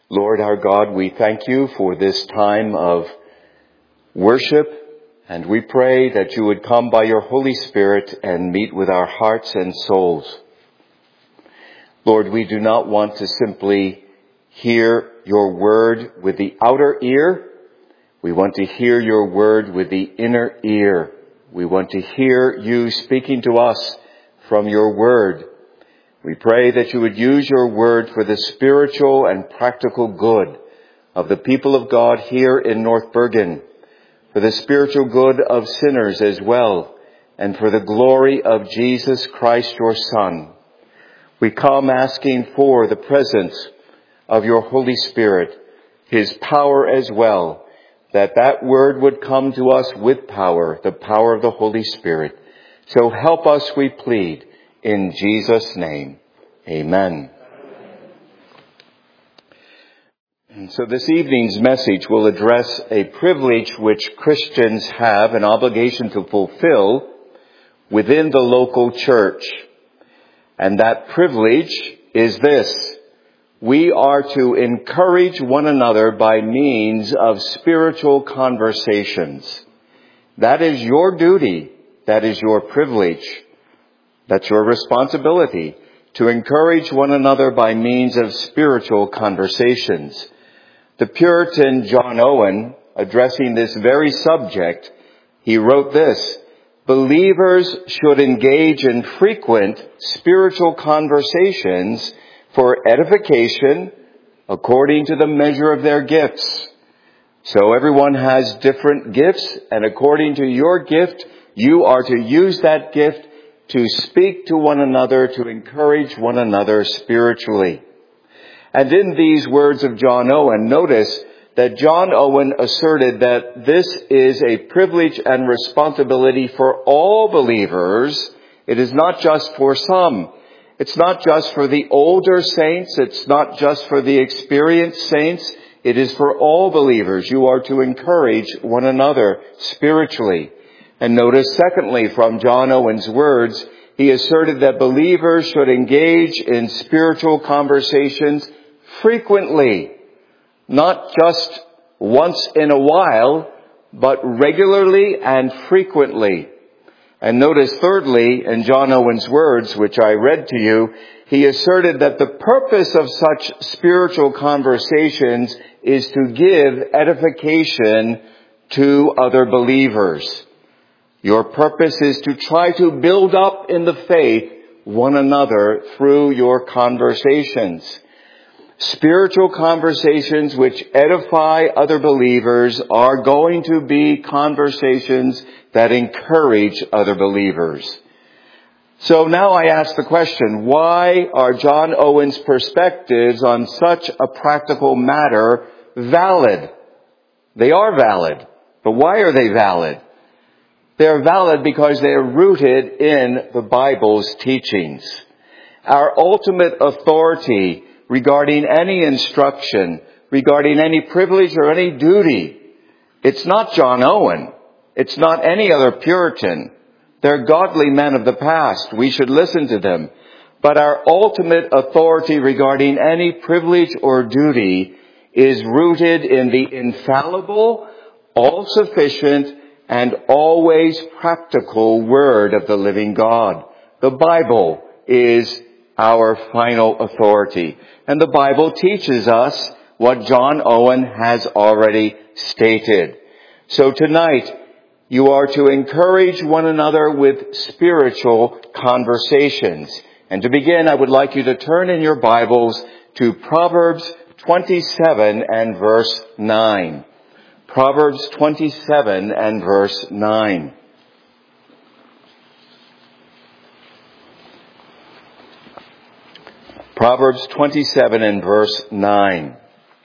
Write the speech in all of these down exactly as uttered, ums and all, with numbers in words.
Lord our God, we thank you for this time of worship, and we pray that you would come by your Holy Spirit and meet with our hearts and souls. Lord, we do not want to simply hear your word with the outer ear. We want to hear your word with the inner ear. We want to hear you speaking to us from your word. We pray that you would use your word for the spiritual and practical good of the people of God here in North Bergen, for the spiritual good of sinners as well, and for the glory of Jesus Christ, your Son. We come asking for the presence of your Holy Spirit, his power as well, that that word would come to us with power, the power of the Holy Spirit. So help us, we plead, in Jesus' name. Amen. And so this evening's message will address a privilege which Christians have an obligation to fulfill within the local church. And that privilege is this: we are to encourage one another by means of spiritual conversations. That is your duty. That is your privilege. That's your responsibility, to encourage one another by means of spiritual conversations. The Puritan John Owen, addressing this very subject, he wrote this: believers should engage in frequent spiritual conversations for edification according to the measure of their gifts. So everyone has different gifts, and according to your gift, you are to use that gift to speak to one another, to encourage one another spiritually. And in these words of John Owen, notice that John Owen asserted that this is a privilege and responsibility for all believers. It is not just for some. It's not just for the older saints. It's not just for the experienced saints. It is for all believers. You are to encourage one another spiritually. And notice, secondly, from John Owen's words, he asserted that believers should engage in spiritual conversations frequently, not just once in a while, but regularly and frequently. And notice, thirdly, in John Owen's words, which I read to you, he asserted that the purpose of such spiritual conversations is to give edification to other believers. Your purpose is to try to build up in the faith one another through your conversations. Spiritual conversations which edify other believers are going to be conversations that encourage other believers. So now I ask the question, why are John Owen's perspectives on such a practical matter valid? They are valid, but why are they valid? They're valid because they are rooted in the Bible's teachings. Our ultimate authority regarding any instruction, regarding any privilege or any duty, it's not John Owen. It's not any other Puritan. They're godly men of the past. We should listen to them. But our ultimate authority regarding any privilege or duty is rooted in the infallible, all-sufficient, and always practical Word of the living God. The Bible is our final authority. And the Bible teaches us what John Owen has already stated. So tonight, you are to encourage one another with spiritual conversations. And to begin, I would like you to turn in your Bibles to Proverbs twenty-seven and verse nine. Proverbs twenty-seven and verse nine. Proverbs twenty-seven and verse nine.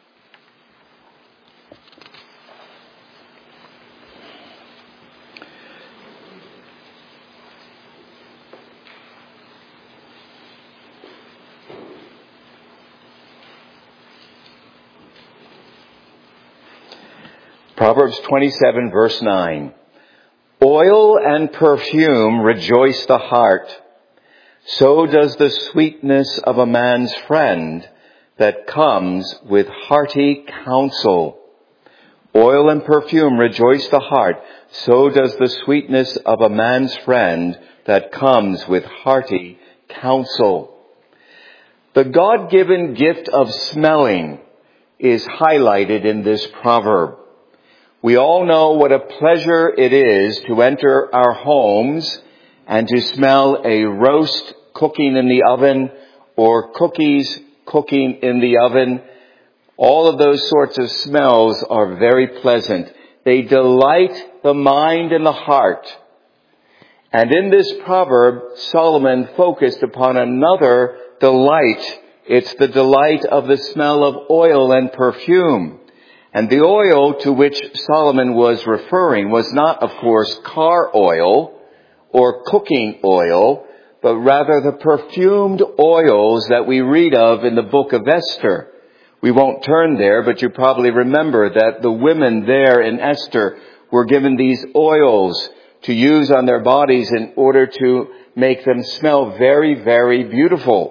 Proverbs twenty-seven, verse nine. Oil and perfume rejoice the heart. So does the sweetness of a man's friend that comes with hearty counsel. Oil and perfume rejoice the heart. So does the sweetness of a man's friend that comes with hearty counsel. The God-given gift of smelling is highlighted in this proverb. We all know what a pleasure it is to enter our homes and to smell a roast cooking in the oven or cookies cooking in the oven. All of those sorts of smells are very pleasant. They delight the mind and the heart. And in this proverb, Solomon focused upon another delight. It's the delight of the smell of oil and perfume. And the oil to which Solomon was referring was not, of course, car oil or cooking oil, but rather the perfumed oils that we read of in the book of Esther. We won't turn there, but you probably remember that the women there in Esther were given these oils to use on their bodies in order to make them smell very, very beautiful.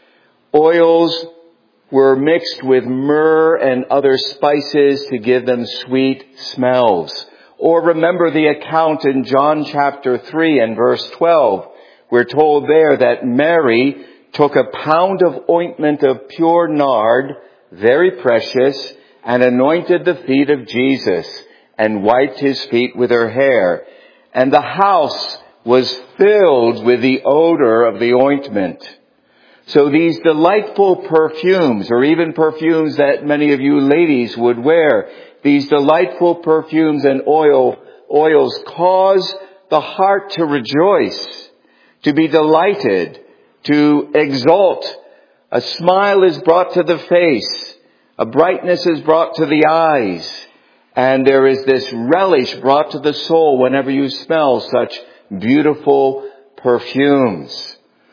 Oils were mixed with myrrh and other spices to give them sweet smells. Or remember the account in John chapter three and verse twelve. We're told there that Mary took a pound of ointment of pure nard, very precious, and anointed the feet of Jesus and wiped his feet with her hair. And the house was filled with the odor of the ointment. So these delightful perfumes, or even perfumes that many of you ladies would wear, these delightful perfumes and oil, oils cause the heart to rejoice, to be delighted, to exult. A smile is brought to the face, a brightness is brought to the eyes, and there is this relish brought to the soul whenever you smell such beautiful perfumes.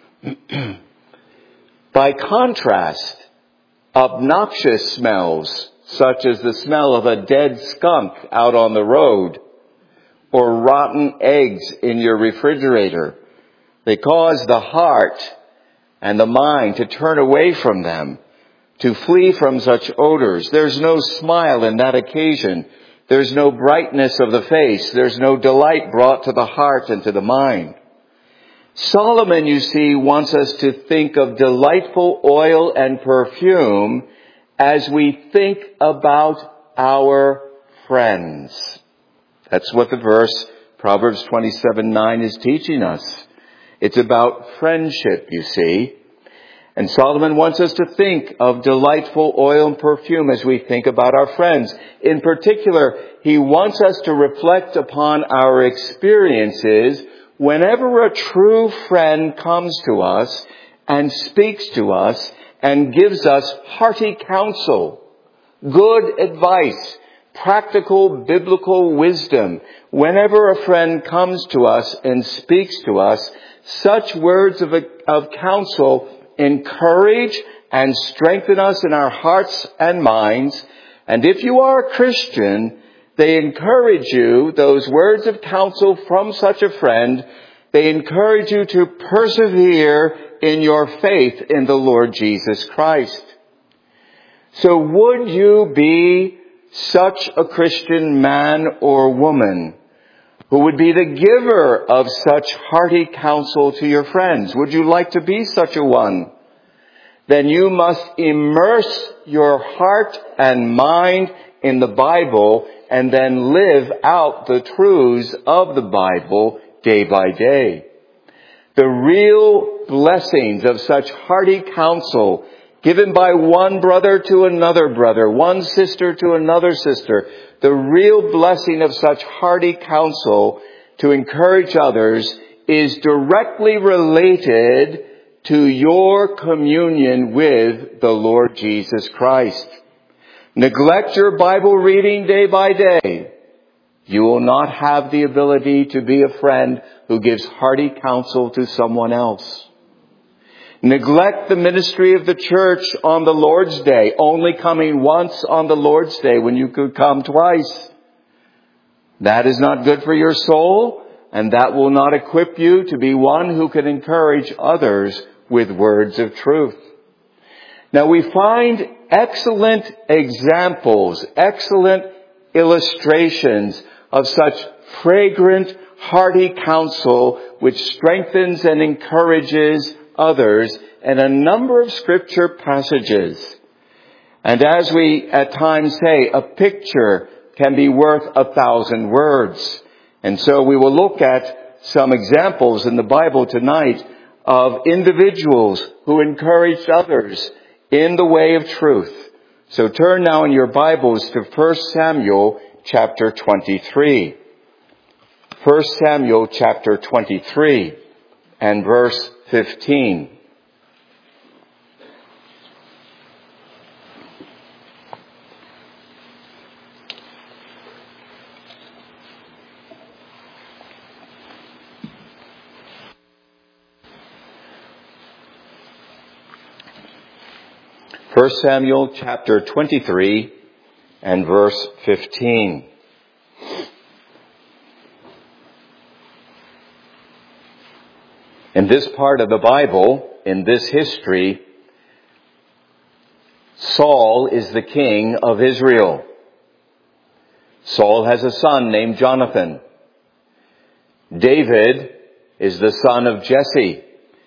By contrast, obnoxious smells, such as the smell of a dead skunk out on the road, or rotten eggs in your refrigerator, they cause the heart and the mind to turn away from them, to flee from such odors. There's no smile in that occasion. There's no brightness of the face. There's no delight brought to the heart and to the mind. Solomon, you see, wants us to think of delightful oil and perfume as we think about our friends. That's what the verse, Proverbs twenty-seven nine, is teaching us. It's about friendship, you see. And Solomon wants us to think of delightful oil and perfume as we think about our friends. In particular, he wants us to reflect upon our experiences whenever a true friend comes to us and speaks to us and gives us hearty counsel, good advice, practical biblical wisdom. Whenever a friend comes to us and speaks to us, such words of, of counsel encourage and strengthen us in our hearts and minds. And if you are a Christian, they encourage you, those words of counsel from such a friend, they encourage you to persevere in your faith in the Lord Jesus Christ. So would you be such a Christian man or woman who would be the giver of such hearty counsel to your friends? Would you like to be such a one? Then you must immerse your heart and mind in the Bible and then live out the truths of the Bible day by day. The real blessings of such hearty counsel given by one brother to another brother, one sister to another sister, the real blessing of such hearty counsel to encourage others is directly related to your communion with the Lord Jesus Christ. Neglect your Bible reading day by day. You will not have the ability to be a friend who gives hearty counsel to someone else. Neglect the ministry of the church on the Lord's Day, only coming once on the Lord's Day when you could come twice. That is not good for your soul, and that will not equip you to be one who can encourage others with words of truth. Now we find excellent examples, excellent illustrations of such fragrant, hearty counsel which strengthens and encourages others in a number of scripture passages. And as we at times say, a picture can be worth a thousand words. And so we will look at some examples in the Bible tonight of individuals who encouraged others in the way of truth. So turn now in your Bibles to First Samuel chapter twenty-three. First Samuel chapter twenty-three and verse fifteen. First Samuel chapter twenty-three and verse fifteen. In this part of the Bible, in this history, Saul is the king of Israel. Saul has a son named Jonathan. David is the son of Jesse.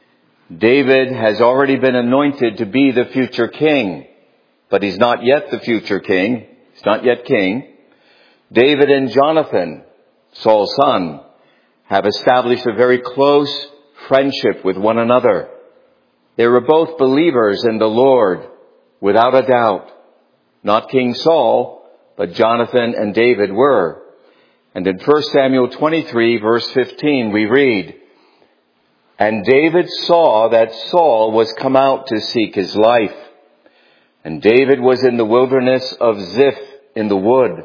David has already been anointed to be the future king, but he's not yet the future king. He's not yet king. David and Jonathan, Saul's son, have established a very close friendship with one another. They were both believers in the Lord, without a doubt. Not King Saul, but Jonathan and David were. And in First Samuel twenty-three, verse fifteen, we read, "And David saw that Saul was come out to seek his life. And David was in the wilderness of Ziph in the wood.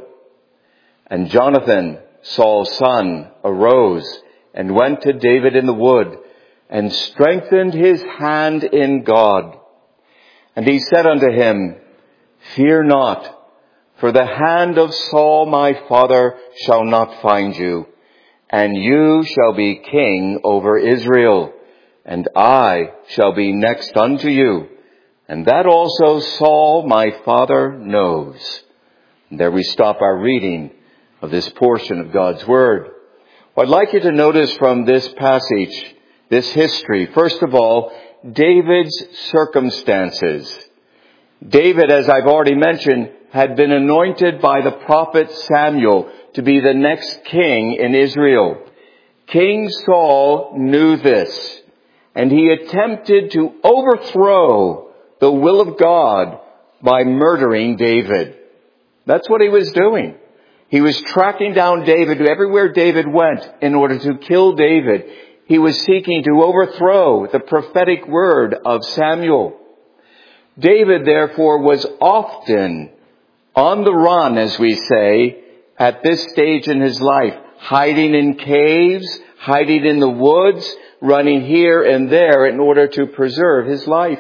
And Jonathan, Saul's son, arose and went to David in the wood and strengthened his hand in God. And he said unto him, Fear not, for the hand of Saul my father shall not find you. And you shall be king over Israel, and I shall be next unto you. And that also Saul my father knows." And there we stop our reading of this portion of God's Word. What I'd like you to notice from this passage, this history, first of all, David's circumstances. David, as I've already mentioned, had been anointed by the prophet Samuel to be the next king in Israel. King Saul knew this, and he attempted to overthrow the will of God by murdering David. That's what he was doing. He was tracking down David everywhere David went in order to kill David. He was seeking to overthrow the prophetic word of Samuel. David, therefore, was often on the run, as we say, at this stage in his life, hiding in caves, hiding in the woods, running here and there in order to preserve his life.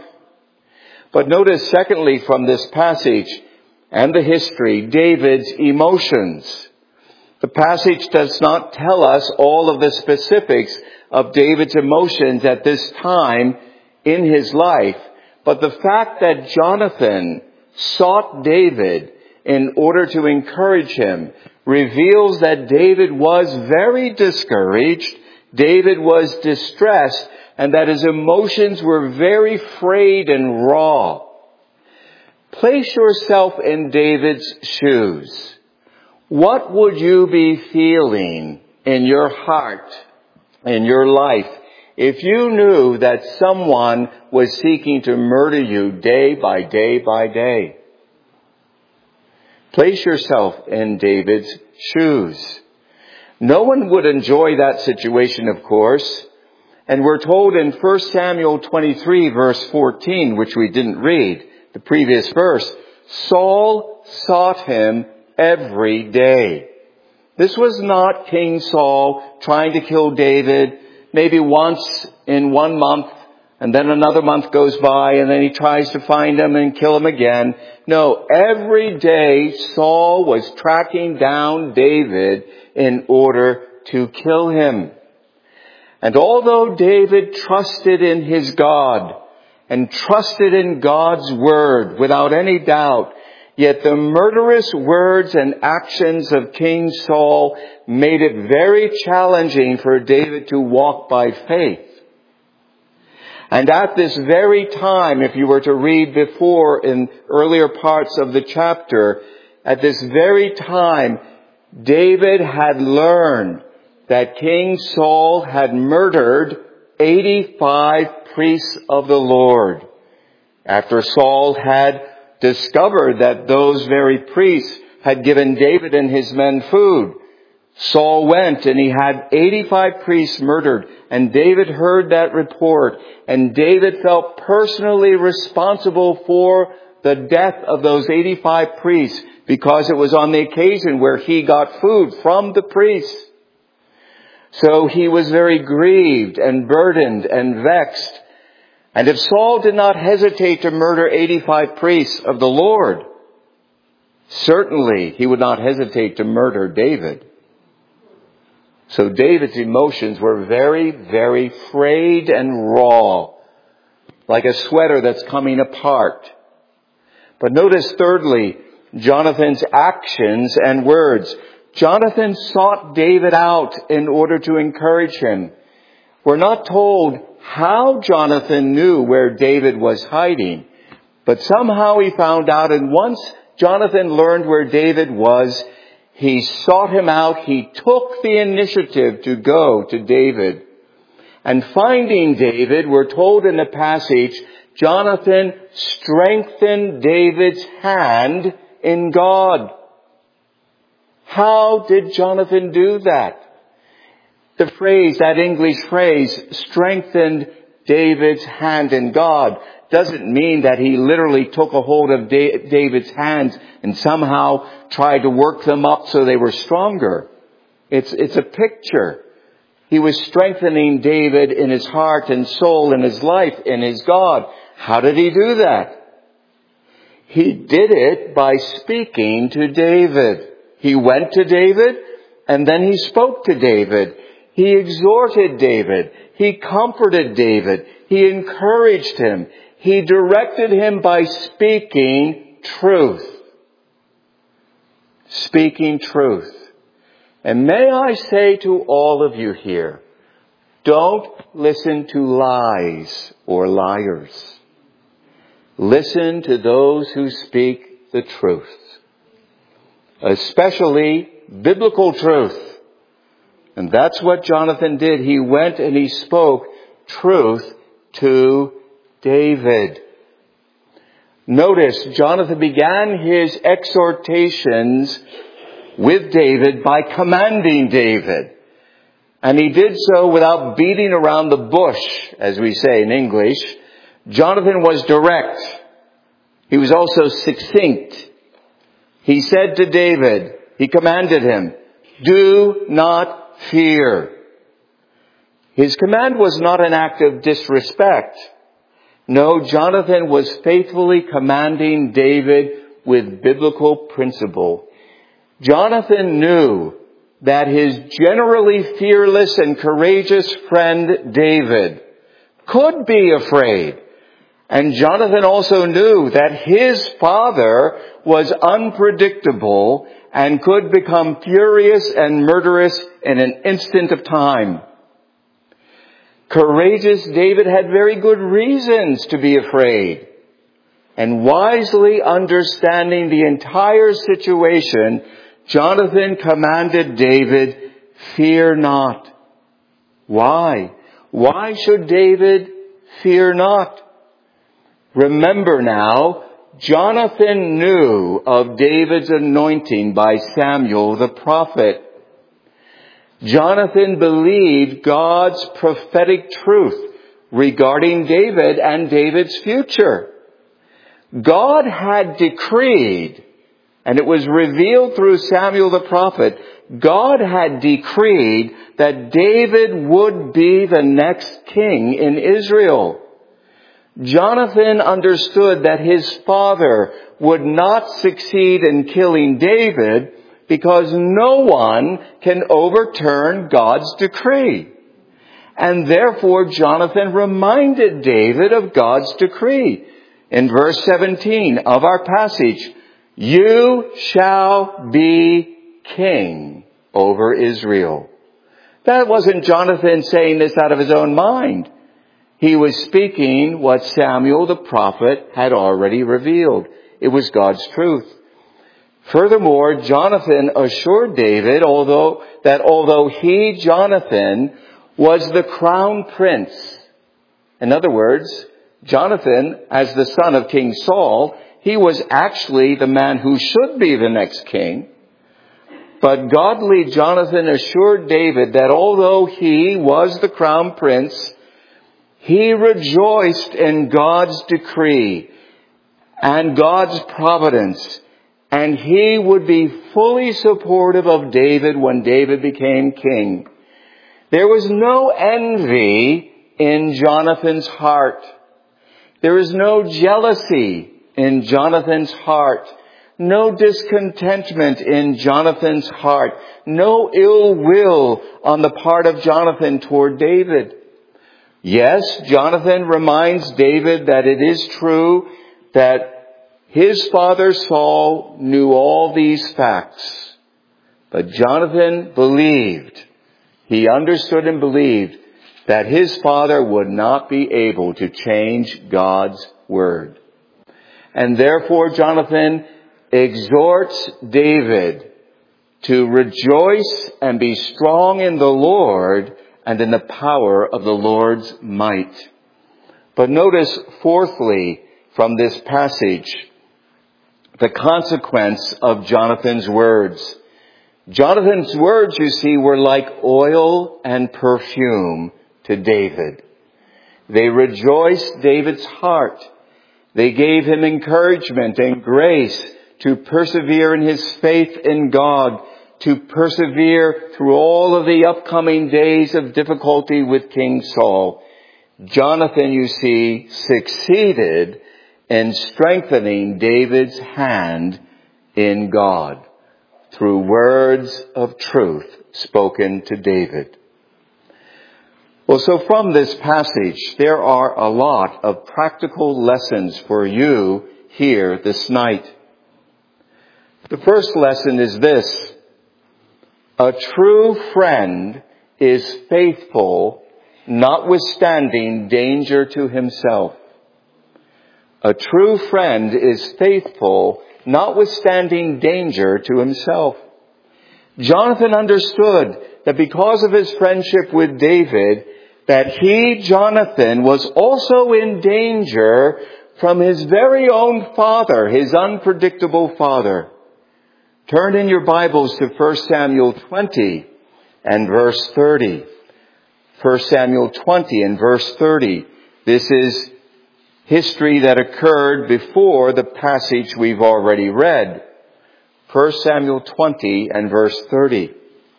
But notice, secondly, from this passage and the history, David's emotions. The passage does not tell us all of the specifics of David's emotions at this time in his life, but the fact that Jonathan sought David in order to encourage him reveals that David was very discouraged, David was distressed, and that his emotions were very frayed and raw. Place yourself in David's shoes. What would you be feeling in your heart, in your life, if you knew that someone was seeking to murder you day by day by day? Place yourself in David's shoes. No one would enjoy that situation, of course. And we're told in First Samuel twenty-three, verse fourteen, which we didn't read, the previous verse, Saul sought him every day. This was not King Saul trying to kill David maybe once in one month, and then another month goes by, and then he tries to find him and kill him again. No, every day Saul was tracking down David in order to kill him. And although David trusted in his God and trusted in God's word without any doubt. Yet the murderous words and actions of King Saul made it very challenging for David to walk by faith. And at this very time, if you were to read before in earlier parts of the chapter, at this very time, David had learned that King Saul had murdered eighty-five priests of the Lord. After Saul had discovered that those very priests had given David and his men food, Saul went and he had eighty-five priests murdered, and David heard that report, and David felt personally responsible for the death of those eighty-five priests because it was on the occasion where he got food from the priests. So he was very grieved and burdened and vexed. And if Saul did not hesitate to murder eighty-five priests of the Lord, certainly he would not hesitate to murder David. So David's emotions were very, very frayed and raw, like a sweater that's coming apart. But notice thirdly, Jonathan's actions and words. Jonathan sought David out in order to encourage him. We're not told how Jonathan knew where David was hiding, but somehow he found out, and once Jonathan learned where David was, he sought him out. He took the initiative to go to David. And finding David, we're told in the passage, Jonathan strengthened David's hand in God. How did Jonathan do that? The phrase, that English phrase, strengthened David's hand in God, doesn't mean that he literally took a hold of David's hands and somehow tried to work them up so they were stronger. It's, it's a picture. He was strengthening David in his heart and soul, in his life, in his God. How did he do that? He did it by speaking to David. He went to David and then he spoke to David. He exhorted David. He comforted David. He encouraged him. He directed him by speaking truth. Speaking truth. And may I say to all of you here, don't listen to lies or liars. Listen to those who speak the truth. Especially biblical truth. And that's what Jonathan did. He went and he spoke truth to David. Notice, Jonathan began his exhortations with David by commanding David. And he did so without beating around the bush, as we say in English. Jonathan was direct. He was also succinct. He said to David, he commanded him, do not fear. His command was not an act of disrespect. No, Jonathan was faithfully commanding David with biblical principle. Jonathan knew that his generally fearless and courageous friend David could be afraid. And Jonathan also knew that his father was unpredictable and could become furious and murderous in an instant of time. Courageous David had very good reasons to be afraid. And wisely understanding the entire situation, Jonathan commanded David, fear not. Why? Why should David fear not? Remember now, Jonathan knew of David's anointing by Samuel the prophet. Jonathan believed God's prophetic truth regarding David and David's future. God had decreed, and it was revealed through Samuel the prophet, God had decreed that David would be the next king in Israel. Jonathan understood that his father would not succeed in killing David because no one can overturn God's decree. And therefore Jonathan reminded David of God's decree. In verse seventeen of our passage, you shall be king over Israel. That wasn't Jonathan saying this out of his own mind. He was speaking what Samuel the prophet had already revealed. It was God's truth. Furthermore, Jonathan assured David, although that although he, Jonathan, was the crown prince. In other words, Jonathan, as the son of King Saul, he was actually the man who should be the next king. But godly Jonathan assured David that although he was the crown prince, he rejoiced in God's decree and God's providence, and he would be fully supportive of David when David became king. There was no envy in Jonathan's heart. There is no jealousy in Jonathan's heart. No discontentment in Jonathan's heart. No ill will on the part of Jonathan toward David. Yes, Jonathan reminds David that it is true that his father Saul knew all these facts. But Jonathan believed, he understood and believed that his father would not be able to change God's word. And therefore Jonathan exhorts David to rejoice and be strong in the Lord and in the power of the Lord's might. But notice, fourthly, from this passage, the consequence of Jonathan's words. Jonathan's words, you see, were like oil and perfume to David. They rejoiced David's heart. They gave him encouragement and grace to persevere in his faith in God, to persevere through all of the upcoming days of difficulty with King Saul. Jonathan, you see, succeeded in strengthening David's hand in God through words of truth spoken to David. Well, so from this passage, there are a lot of practical lessons for you here this night. The first lesson is this: a true friend is faithful, notwithstanding danger to himself. A true friend is faithful, notwithstanding danger to himself. Jonathan understood that because of his friendship with David, that he, Jonathan, was also in danger from his very own father, his unpredictable father. Turn in your Bibles to First Samuel twenty and verse thirty. First Samuel twenty and verse thirty. This is history that occurred before the passage we've already read. First Samuel twenty and verse thirty.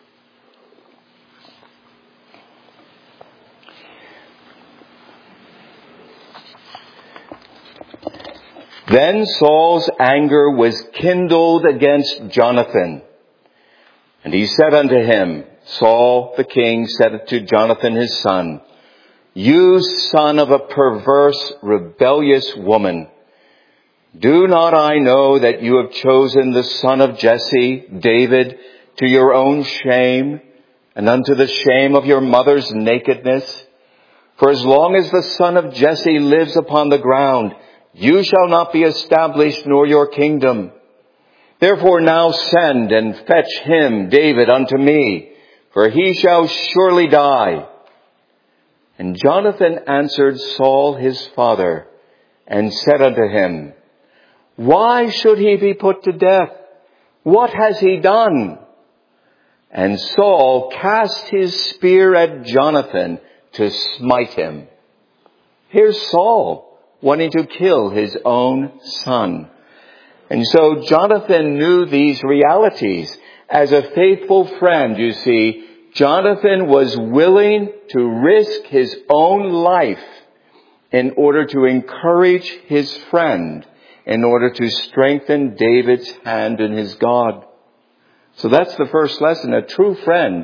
Then Saul's anger was kindled against Jonathan. And he said unto him, Saul the king said to Jonathan his son, You son of a perverse, rebellious woman, do not I know that you have chosen the son of Jesse, David, to your own shame, and unto the shame of your mother's nakedness? For as long as the son of Jesse lives upon the ground, you shall not be established, nor your kingdom. Therefore now send and fetch him, David, unto me, for he shall surely die. And Jonathan answered Saul his father, and said unto him, Why should he be put to death? What has he done? And Saul cast his spear at Jonathan to smite him. Here's Saul wanting to kill his own son. And so Jonathan knew these realities. As a faithful friend, you see, Jonathan was willing to risk his own life in order to encourage his friend, in order to strengthen David's hand in his God. So that's the first lesson. A true friend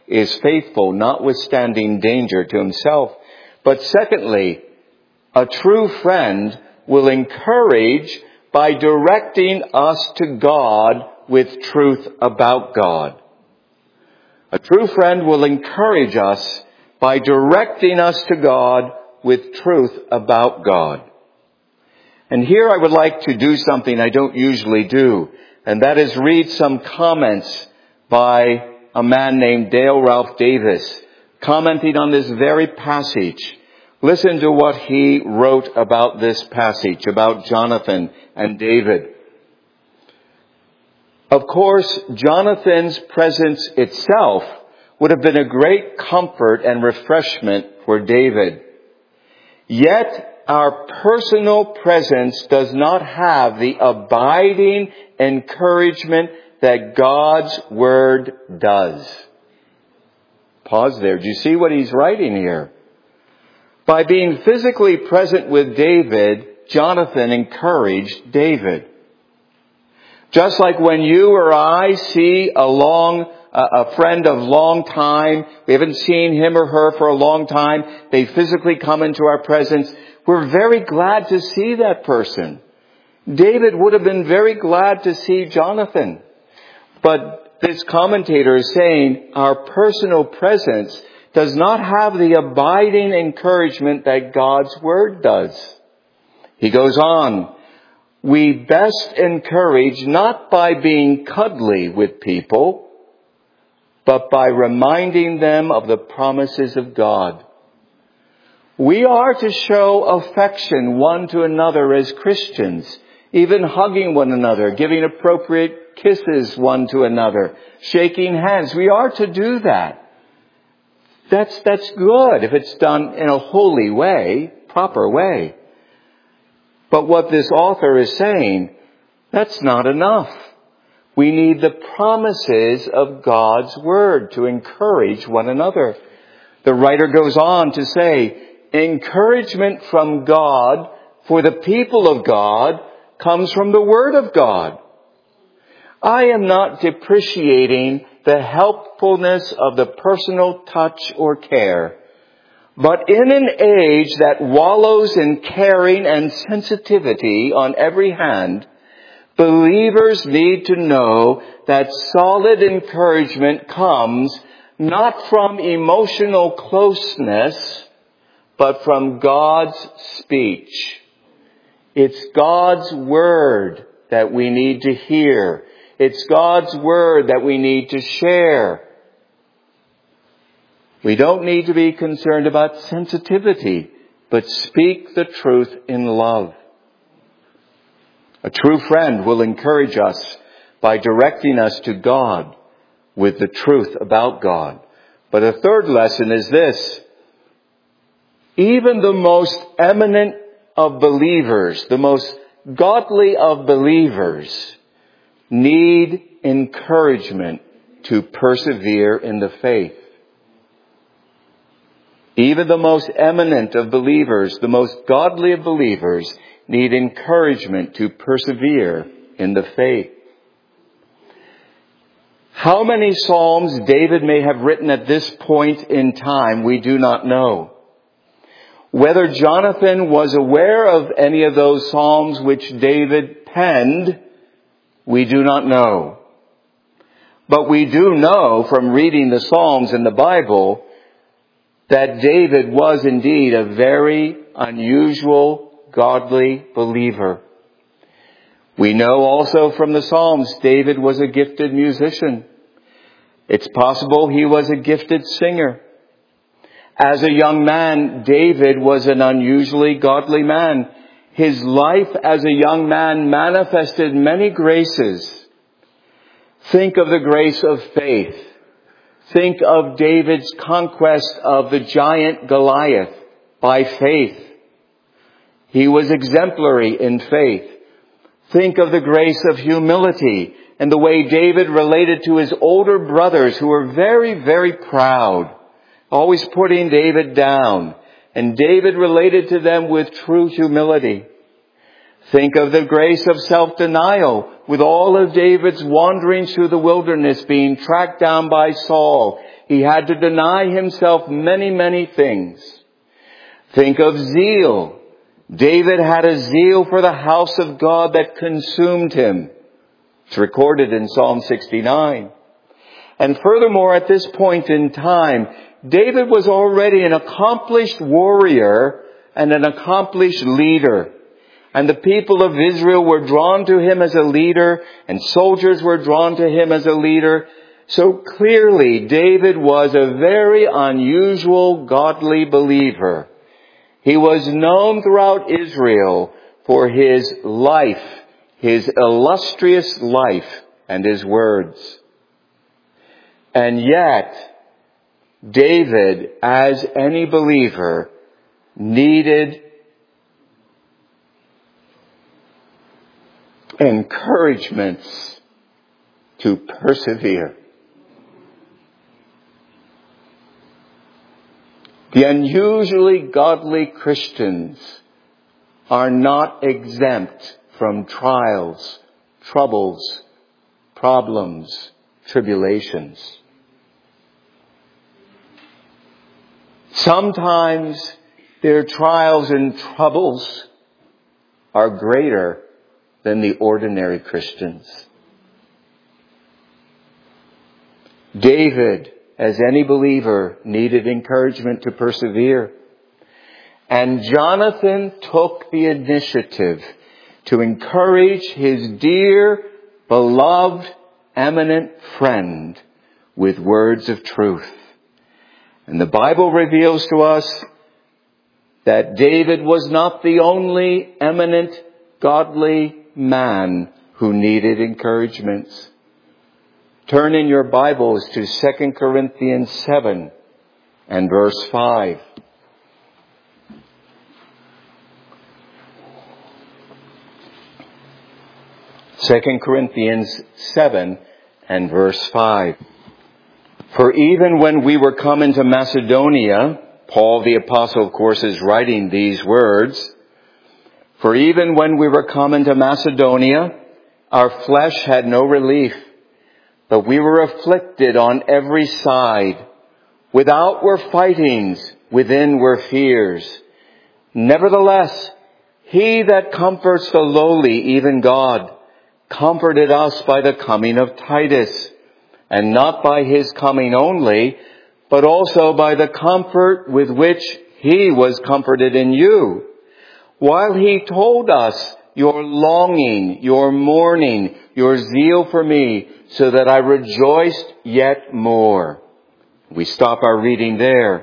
is faithful, notwithstanding danger to himself. But secondly, a true friend will encourage by directing us to God with truth about God. A true friend will encourage us by directing us to God with truth about God. And here I would like to do something I don't usually do, and that is read some comments by a man named Dale Ralph Davis, commenting on this very passage. Listen to what he wrote about this passage, about Jonathan and David. Of course, Jonathan's presence itself would have been a great comfort and refreshment for David. Yet, our personal presence does not have the abiding encouragement that God's Word does. Pause there. Do you see what he's writing here? By being physically present with David, Jonathan encouraged David. Just like when you or I see a long, uh, a friend of long time, we haven't seen him or her for a long time, they physically come into our presence, we're very glad to see that person. David would have been very glad to see Jonathan. But this commentator is saying our personal presence does not have the abiding encouragement that God's Word does. He goes on, we best encourage not by being cuddly with people, but by reminding them of the promises of God. We are to show affection one to another as Christians, even hugging one another, giving appropriate kisses one to another, shaking hands. We are to do that. That's, that's good if it's done in a holy way, proper way. But what this author is saying, that's not enough. We need the promises of God's Word to encourage one another. The writer goes on to say, encouragement from God for the people of God comes from the Word of God. I am not depreciating the helpfulness of the personal touch or care. But in an age that wallows in caring and sensitivity on every hand, believers need to know that solid encouragement comes not from emotional closeness, but from God's speech. It's God's Word that we need to hear. It's God's Word that we need to share. We don't need to be concerned about sensitivity, but speak the truth in love. A true friend will encourage us by directing us to God with the truth about God. But a third lesson is this. Even the most eminent of believers, the most godly of believers, need encouragement to persevere in the faith. Even the most eminent of believers, the most godly of believers, need encouragement to persevere in the faith. How many Psalms David may have written at this point in time, we do not know. Whether Jonathan was aware of any of those Psalms which David penned, we do not know. But we do know from reading the Psalms in the Bible that David was indeed a very unusual, godly believer. We know also from the Psalms David was a gifted musician. It's possible he was a gifted singer. As a young man, David was an unusually godly man. His life as a young man manifested many graces. Think of the grace of faith. Think of David's conquest of the giant Goliath by faith. He was exemplary in faith. Think of the grace of humility and the way David related to his older brothers who were very, very proud, always putting David down. And David related to them with true humility. Think of the grace of self-denial with all of David's wanderings through the wilderness, being tracked down by Saul. He had to deny himself many, many things. Think of zeal. David had a zeal for the house of God that consumed him. It's recorded in Psalm sixty-nine. And furthermore, at this point in time, David was already an accomplished warrior and an accomplished leader. And the people of Israel were drawn to him as a leader, and soldiers were drawn to him as a leader. So clearly, David was a very unusual, godly believer. He was known throughout Israel for his life, his illustrious life, and his words. And yet, David, as any believer, needed encouragements to persevere. The unusually godly Christians are not exempt from trials, troubles, problems, tribulations. Sometimes their trials and troubles are greater than the ordinary Christians. David, as any believer, needed encouragement to persevere. And Jonathan took the initiative to encourage his dear, beloved, eminent friend with words of truth. And the Bible reveals to us that David was not the only eminent, godly man who needed encouragements. Turn in your Bibles to Second Corinthians seven and verse five. Second Corinthians seven and verse five. For even when we were come into Macedonia, Paul the apostle, of course, is writing these words. For even when we were come into Macedonia, our flesh had no relief, but we were afflicted on every side. Without were fightings, within were fears. Nevertheless, he that comforts the lowly, even God, comforted us by the coming of Titus, and not by his coming only, but also by the comfort with which he was comforted in you. While he told us your longing, your mourning, your zeal for me, so that I rejoiced yet more. We stop our reading there.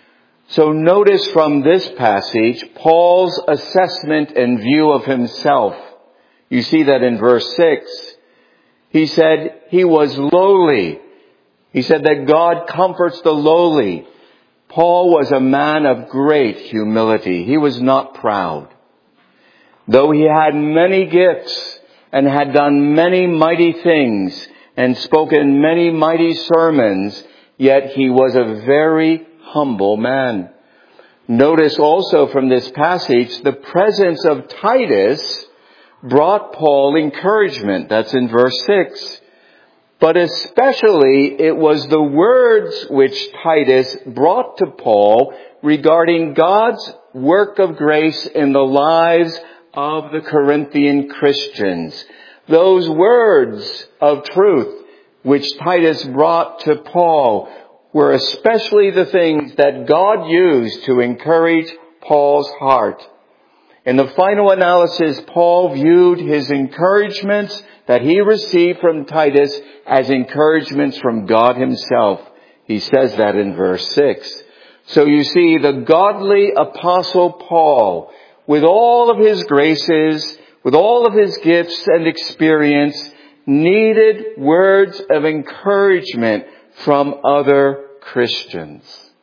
So notice from this passage, Paul's assessment and view of himself. You see that in verse six. He said he was lowly. He said that God comforts the lowly. Paul was a man of great humility. He was not proud. Though he had many gifts and had done many mighty things and spoken many mighty sermons, yet he was a very humble man. Notice also from this passage, the presence of Titus brought Paul encouragement. That's in verse six. But especially it was the words which Titus brought to Paul regarding God's work of grace in the lives of the Corinthian Christians. Those words of truth which Titus brought to Paul were especially the things that God used to encourage Paul's heart. In the final analysis, Paul viewed his encouragements that he received from Titus as encouragements from God himself. He says that in verse six. So you see, the godly apostle Paul, with all of his graces, with all of his gifts and experience, needed words of encouragement from other Christians.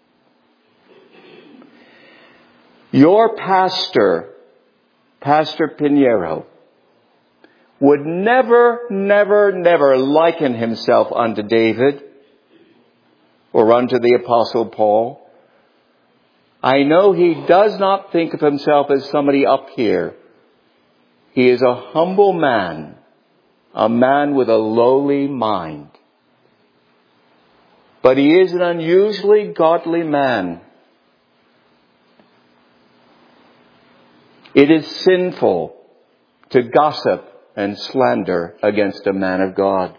Your pastor, Pastor Pinheiro, would never, never, never liken himself unto David or unto the Apostle Paul. I know he does not think of himself as somebody up here. He is a humble man, a man with a lowly mind. but he is an unusually godly man. It is sinful to gossip and slander against a man of God.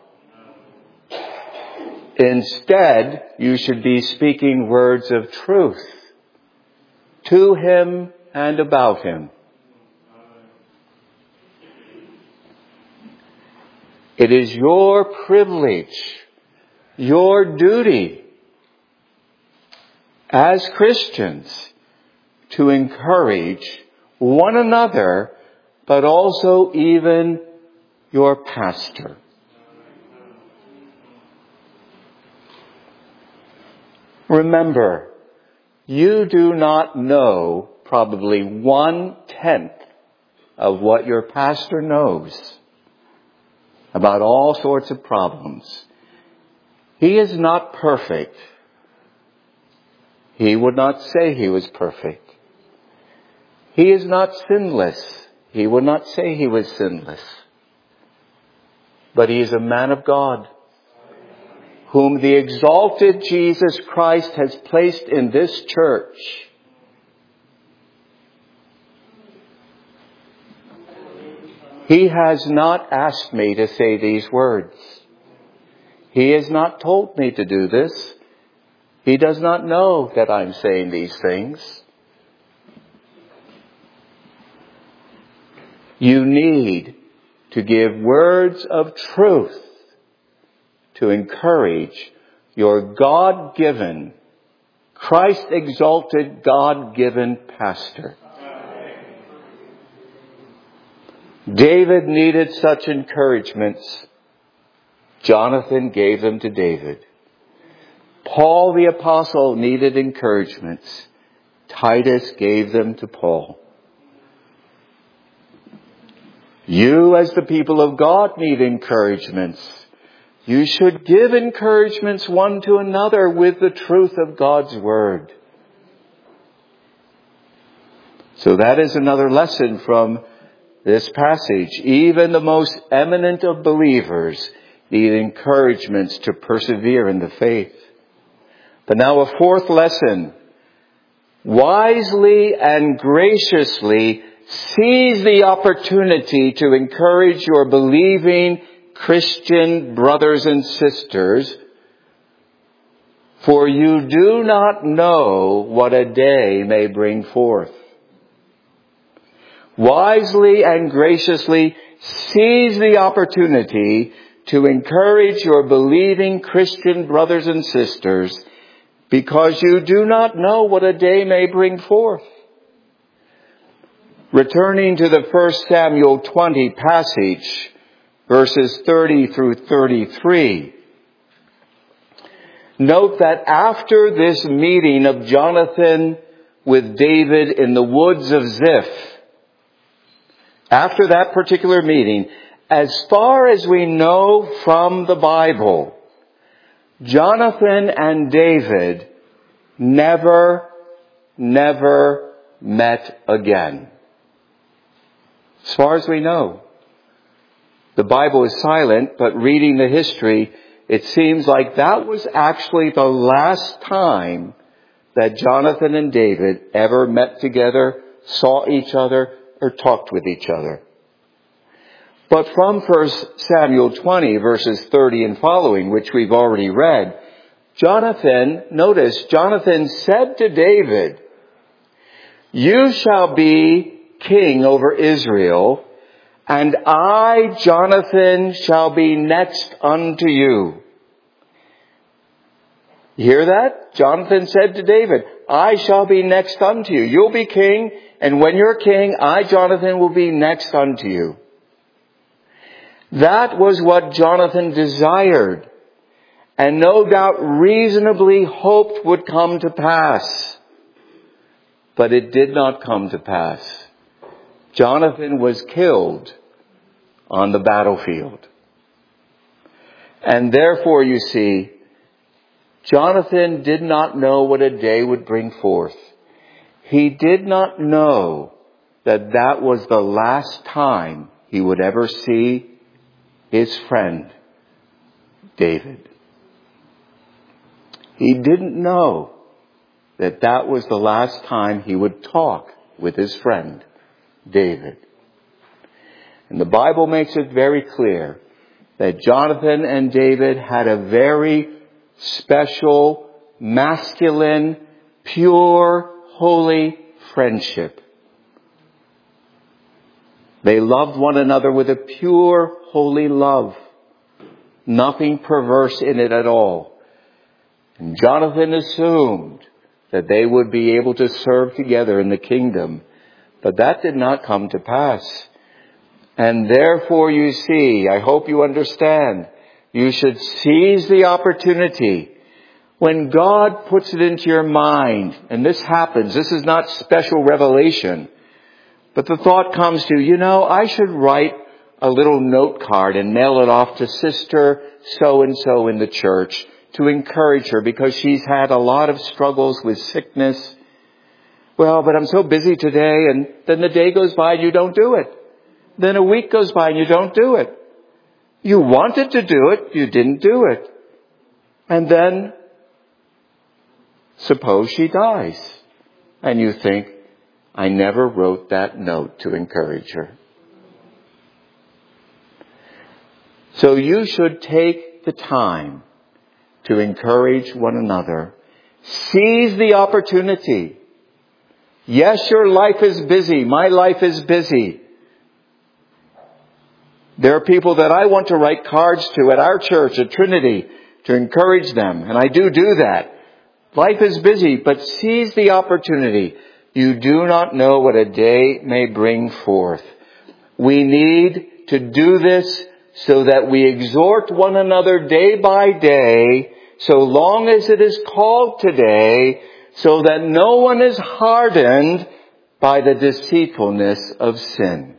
Instead, you should be speaking words of truth to him and about him. It is your privilege, your duty as Christians to encourage one another, but also even your pastor. Remember, you do not know probably one-tenth of what your pastor knows about all sorts of problems. He is not perfect. He would not say he was perfect. He is not sinless. He would not say he was sinless. But he is a man of God, whom the exalted Jesus Christ has placed in this church. He has not asked me to say these words. He has not told me to do this. He does not know that I'm saying these things. You need to give words of truth to encourage your God-given, Christ-exalted, God-given pastor. David needed such encouragements. Jonathan gave them to David. Paul the apostle needed encouragements. Titus gave them to Paul. You, as the people of God, need encouragements. You should give encouragements one to another with the truth of God's Word. So that is another lesson from this passage. Even the most eminent of believers need encouragements to persevere in the faith. But now a fourth lesson. Wisely and graciously seize the opportunity to encourage your believing Christian brothers and sisters, for you do not know what a day may bring forth. Wisely and graciously seize the opportunity to encourage your believing Christian brothers and sisters, because you do not know what a day may bring forth. Returning to the First Samuel twenty passage, verses thirty through thirty-three. Note that after this meeting of Jonathan with David in the woods of Ziph, after that particular meeting, as far as we know from the Bible, Jonathan and David never, never met again. As far as we know. The Bible is silent, but reading the history, it seems like that was actually the last time that Jonathan and David ever met together, saw each other, or talked with each other. But from First Samuel twenty, verses thirty and following, which we've already read, Jonathan, notice, Jonathan said to David, "You shall be king over Israel, and I, Jonathan, shall be next unto you." You hear that? Jonathan said to David, "I shall be next unto you. You'll be king, and when you're king, I, Jonathan, will be next unto you." That was what Jonathan desired, and no doubt reasonably hoped would come to pass. But it did not come to pass. Jonathan was killed on the battlefield. And therefore, you see, Jonathan did not know what a day would bring forth. He did not know that that was the last time he would ever see his friend, David. He didn't know that that was the last time he would talk with his friend, David. And the Bible makes it very clear that Jonathan and David had a very special, masculine, pure, holy friendship. They loved one another with a pure, holy love. Nothing perverse in it at all. And Jonathan assumed that they would be able to serve together in the kingdom. But that did not come to pass. And therefore, you see, I hope you understand, you should seize the opportunity. When God puts it into your mind, and this happens, this is not special revelation, but the thought comes to, you know, I should write a little note card and mail it off to Sister so-and-so in the church to encourage her because she's had a lot of struggles with sickness. Well, but I'm so busy today, and then the day goes by and you don't do it. Then a week goes by and you don't do it. You wanted to do it, you didn't do it. And then, suppose she dies. And you think, I never wrote that note to encourage her. So you should take the time to encourage one another. Seize the opportunity. Yes, your life is busy. My life is busy. There are people that I want to write cards to at our church, at Trinity, to encourage them. And I do do that. Life is busy, but seize the opportunity. You do not know what a day may bring forth. We need to do this so that we exhort one another day by day, so long as it is called today, so that no one is hardened by the deceitfulness of sin.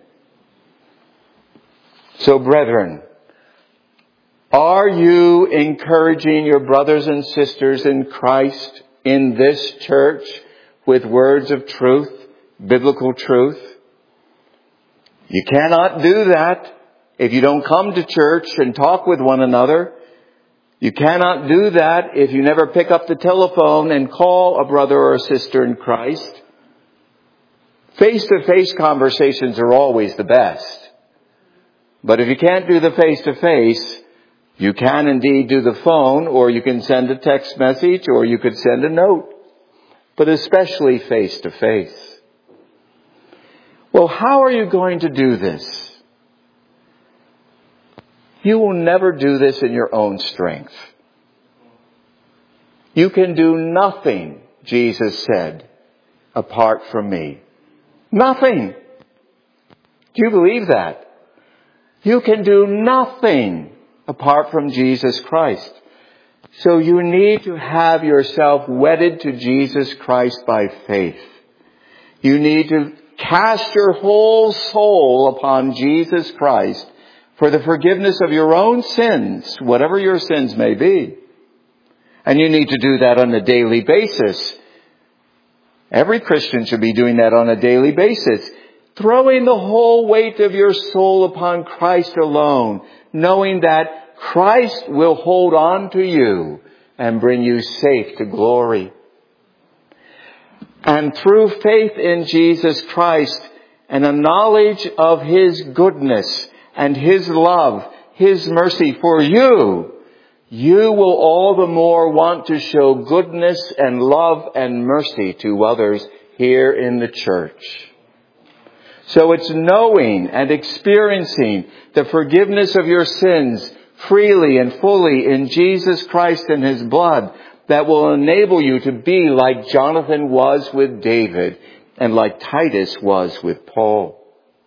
So, brethren, are you encouraging your brothers and sisters in Christ in this church with words of truth, biblical truth? You cannot do that if you don't come to church and talk with one another. You cannot do that if you never pick up the telephone and call a brother or a sister in Christ. Face-to-face conversations are always the best. But if you can't do the face-to-face, you can indeed do the phone, or you can send a text message, or you could send a note. But especially face-to-face. Well, how are you going to do this? You will never do this in your own strength. You can do nothing, Jesus said, apart from me. Nothing. Do you believe that? You can do nothing apart from Jesus Christ. So you need to have yourself wedded to Jesus Christ by faith. You need to cast your whole soul upon Jesus Christ for the forgiveness of your own sins, whatever your sins may be. And you need to do that on a daily basis. Every Christian should be doing that on a daily basis. Throwing the whole weight of your soul upon Christ alone, knowing that Christ will hold on to you and bring you safe to glory. And through faith in Jesus Christ and a knowledge of His goodness and His love, His mercy for you, you will all the more want to show goodness and love and mercy to others here in the church. So it's knowing and experiencing the forgiveness of your sins freely and fully in Jesus Christ and His blood that will enable you to be like Jonathan was with David and like Titus was with Paul.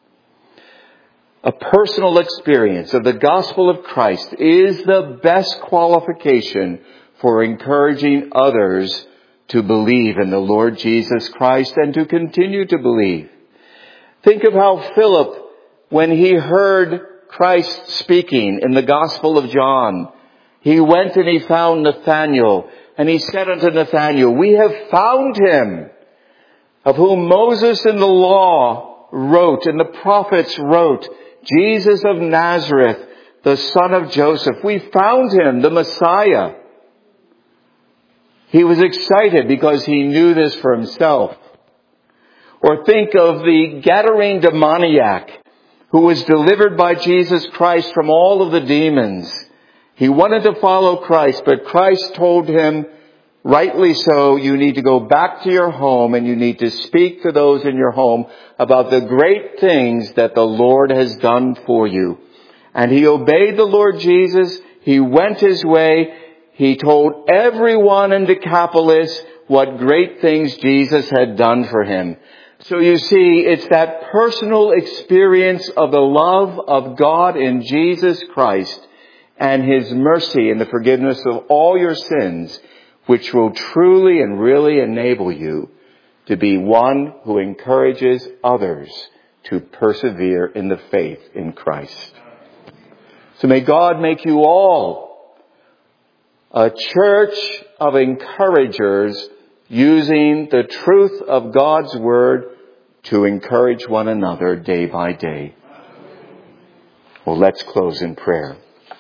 A personal experience of the gospel of Christ is the best qualification for encouraging others to believe in the Lord Jesus Christ and to continue to believe. Think of how Philip, when he heard Christ speaking in the Gospel of John, he went and he found Nathanael, and he said unto Nathanael, "We have found him, of whom Moses in the law wrote, and the prophets wrote, Jesus of Nazareth, the son of Joseph. We found him, the Messiah." He was excited because he knew this for himself. Or think of the Gadarene demoniac who was delivered by Jesus Christ from all of the demons. He wanted to follow Christ, but Christ told him, rightly so, you need to go back to your home and you need to speak to those in your home about the great things that the Lord has done for you. And he obeyed the Lord Jesus. He went his way. He told everyone in Decapolis what great things Jesus had done for him. So you see, it's that personal experience of the love of God in Jesus Christ and his mercy and the forgiveness of all your sins, which will truly and really enable you to be one who encourages others to persevere in the faith in Christ. So may God make you all a church of encouragers using the truth of God's Word to encourage one another day by day. Well, let's close in prayer.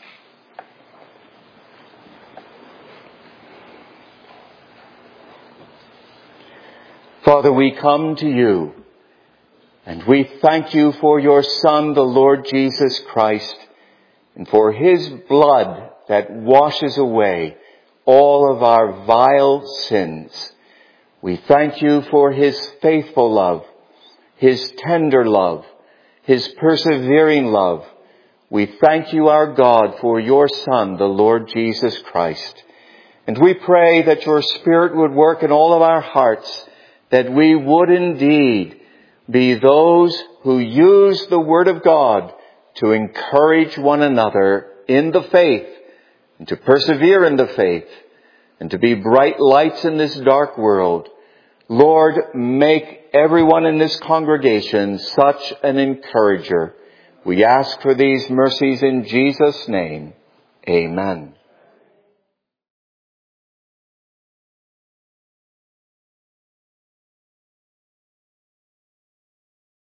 Father, we come to you and we thank you for your Son, the Lord Jesus Christ, and for his blood that washes away all of our vile sins. We thank you for his faithful love, his tender love, his persevering love. We thank you, our God, for your Son, the Lord Jesus Christ. And we pray that your Spirit would work in all of our hearts, that we would indeed be those who use the Word of God to encourage one another in the faith, and to persevere in the faith, and to be bright lights in this dark world. Lord, make everyone in this congregation such an encourager. We ask for these mercies in Jesus' name. Amen.